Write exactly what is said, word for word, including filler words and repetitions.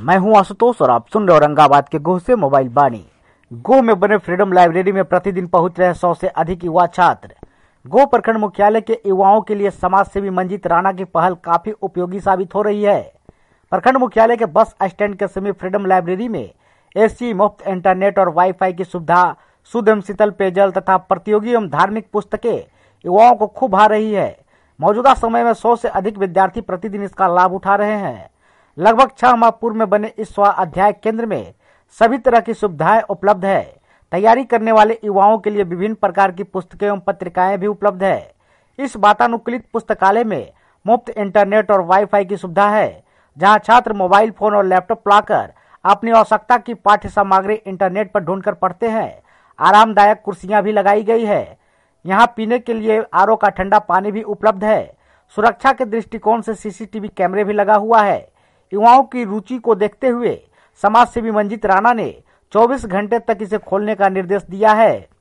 मैं हूं आशुतोष और आप सुन रहे औरंगाबाद के गोह से मोबाइल बानी। गोह में बने फ्रीडम लाइब्रेरी में प्रतिदिन पहुंच रहे सौ से अधिक युवा छात्र। गोह प्रखंड मुख्यालय के युवाओं के लिए समाज सेवी मंजीत राणा की पहल काफी उपयोगी साबित हो रही है। प्रखंड मुख्यालय के बस स्टैंड के समीप फ्रीडम लाइब्रेरी में एसी, मुफ्त इंटरनेट और वाईफाई की सुविधा, शुद्ध एवं शीतल पेयजल तथा प्रतियोगी एवं धार्मिक पुस्तकें युवाओं को खूब भा रही है। मौजूदा समय में सौ से अधिक विद्यार्थी प्रतिदिन इसका लाभ उठा रहे हैं। लगभग छह माह पूर्व में बने इस स्व अध्याय केंद्र में सभी तरह की सुविधाएं उपलब्ध है। तैयारी करने वाले युवाओं के लिए विभिन्न प्रकार की पुस्तकें एवं पत्रिकाएं भी उपलब्ध है। इस वातानुकूलित पुस्तकालय में मुफ्त इंटरनेट और वाईफाई की सुविधा है, जहां छात्र मोबाइल फोन और लैपटॉप लाकर अपनी आवश्यकता की पाठ्य सामग्री इंटरनेट पर ढूंढकर पढ़ते हैं। आरामदायक कुर्सियां भी लगाई गई है। यहाँ पीने के लिए आरओ का ठंडा पानी भी उपलब्ध है। सुरक्षा के दृष्टिकोण से सीसीटीवी कैमरे भी लगा हुआ है। युवाओं की रुचि को देखते हुए समाज सेवी मंजीत राणा ने चौबीस घंटे तक इसे खोलने का निर्देश दिया है।